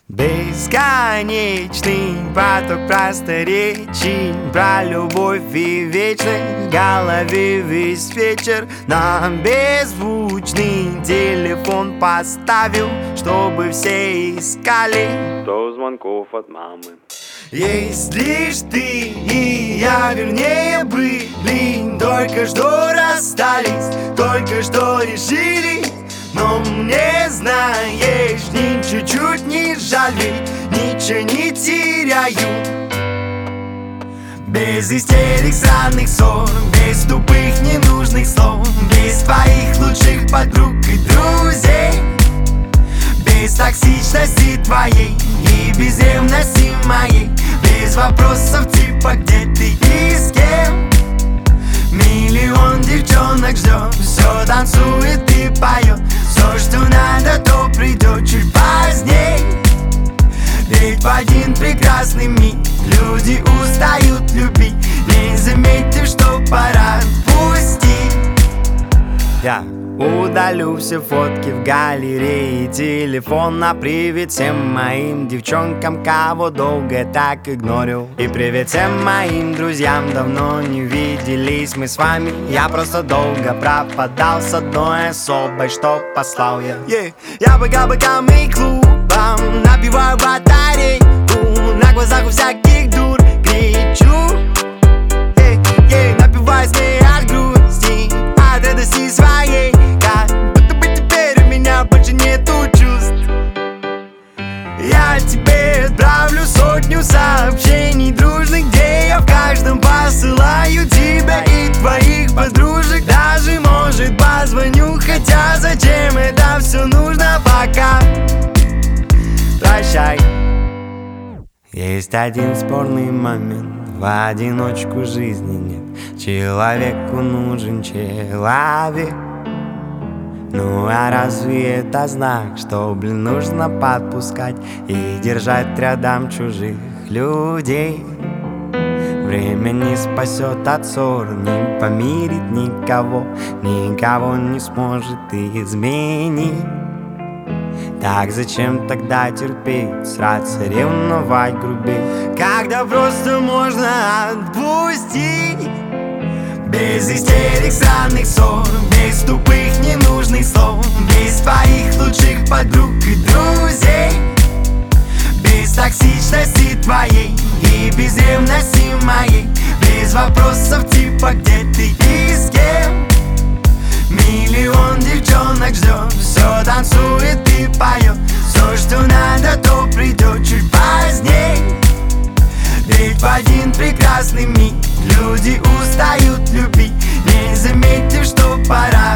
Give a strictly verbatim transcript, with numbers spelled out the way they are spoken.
Бесконечный поток просторечий про любовь и вечность в голове весь вечер. На беззвучный телефон поставил, чтобы все искали сто звонков от мамы. Есть лишь ты и я, вернее были, только что расстались, только что решили. Но мне, знаешь, ни чуть-чуть не жаль, ведь ничего не теряю. Без истерик, странных ссор, без тупых ненужных слов, без твоих лучших подруг и друзей, без токсичности твоей и без ревности моей, без вопросов типа где ты и с кем. Миллион девчонок ждет, все танцует и поет. Все, что надо, то придет чуть поздней. Ведь в один прекрасный миг люди устают любить, не заметив, что пора отпустить. Я удалю все фотки в галерее телефона. Привет всем моим девчонкам, кого долго так игнорил. И привет всем моим друзьям, давно не виделись мы с вами. Я просто долго пропадал с одной особой, что послал я. yeah. Я по кабакам и клубам набиваю батарейку, на глазах у всяких дур кричу. yeah, yeah. Напиваюсь не от грусти, от радости своей. Я тебе отправлю сотню сообщений дружных, где я в каждом посылаю тебя и твоих подружек. Даже, может, позвоню, хотя зачем это все нужно пока. Прощай. Есть один спорный момент, в одиночку жизни нет. Человеку нужен человек. Ну а разве это знак, что, блин, нужно подпускать и держать рядом чужих людей? Время не спасет от ссор, не помирит никого, никого не сможет изменить. Так зачем тогда терпеть, сраться, ревновать, грубить, когда просто можно отпустить? Без истерик, странных ссор, без тупых ненужных слов, без твоих лучших подруг и друзей, без токсичности твоей и без ревности моей, без вопросов типа где ты и с кем. Миллион девчонок ждет, все танцует и поет. Все, что надо, то придет чуть поздней. Ведь в один прекрасный миг люди устают любить, не заметив, что пора